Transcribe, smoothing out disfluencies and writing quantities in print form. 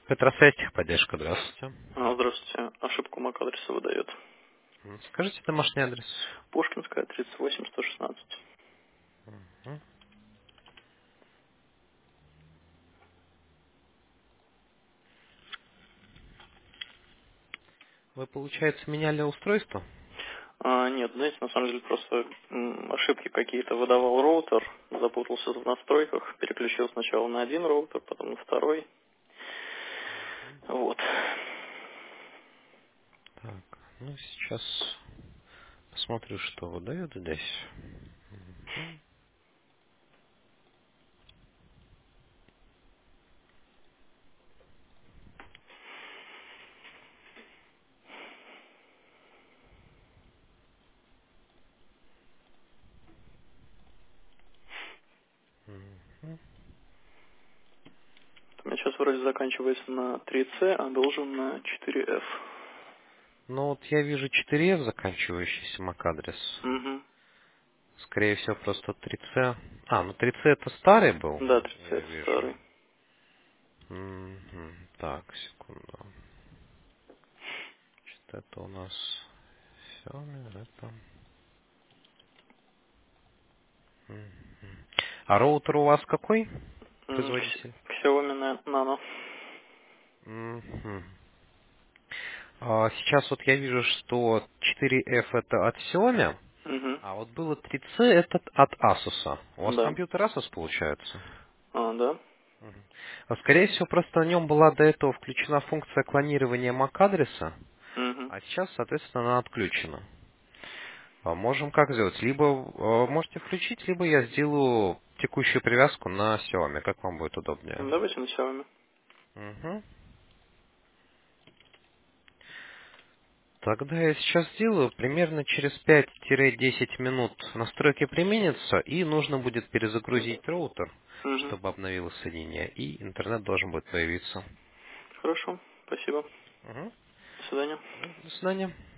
Петросвязь, техподдержка, здравствуйте. Здравствуйте. Ошибку MAC-адреса выдает. Скажите домашний адрес. Пушкинская, 38-116. Мгм. Вы, получается, меняли устройство? Нет, знаете, на самом деле просто ошибки какие-то выдавал роутер, запутался в настройках, переключил сначала на один роутер, потом на второй. Вот. Так, ну сейчас посмотрю, что выдает здесь. Мгм. Мгм. У меня сейчас вроде заканчивается на 3C, а должен на 4F. Ну вот я вижу 4F заканчивающийся MAC-адрес. Угу. Скорее всего, просто 3C. Ну 3C это старый был, Да, 3C я это вижу. старый. Мгм. Так, секунду. Что это у нас? Все, это. Мгм. А роутер у вас какой? Производитель? Xiaomi Nano. Мгм. Сейчас вот я вижу, что 4F это от Xiaomi, Угу. а вот было 3C это от Asus. У вас Да. компьютер Asus получается? Да. Мгм. Скорее всего, просто на нем была до этого включена функция клонирования MAC-адреса, Угу. а сейчас, соответственно, она отключена. Можем как сделать? Либо можете включить, либо я сделаю текущую привязку на Xiaomi, как вам будет удобнее. Давайте на Xiaomi. Мгм. Тогда я сейчас сделаю, примерно через 5-10 минут настройки применятся, и нужно будет перезагрузить роутер, Угу. чтобы обновилось соединение, и интернет должен будет появиться. Хорошо. Спасибо. Мгм. До свидания. До свидания.